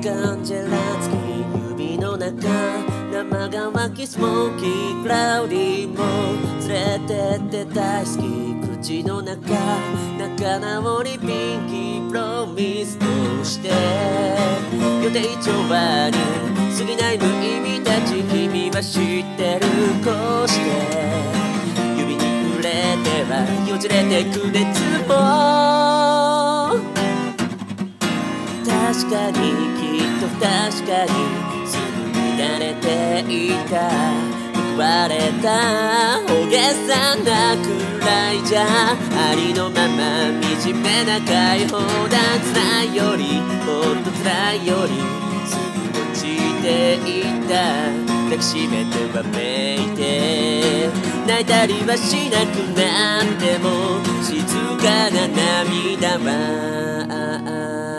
カンジェラ付き指の中生乾きスモーキークラウディも連れてって大好き口の中仲直りピンキープロミスとして予定調和に過ぎない無意味たち君は知ってるこうして指に触れてはよじれてく熱も確かにきっと確かにすぐに慣れていた報われた大げさなくらいじゃありのまま惨めな解放だ辛いよりもっと辛いよりすぐ落ちていった抱きしめてわめいて泣いたりはしなくなっても静かな涙は